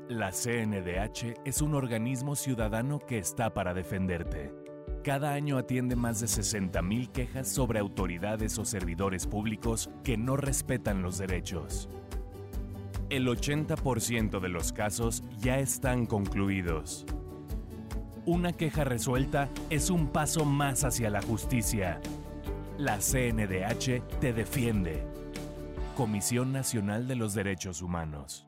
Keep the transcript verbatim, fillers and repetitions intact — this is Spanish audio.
La C N D H es un organismo ciudadano que está para defenderte. Cada año atiende más de sesenta mil quejas sobre autoridades o servidores públicos que no respetan los derechos. El ochenta por ciento de los casos ya están concluidos. Una queja resuelta es un paso más hacia la justicia. La C N D H te defiende. Comisión Nacional de los Derechos Humanos.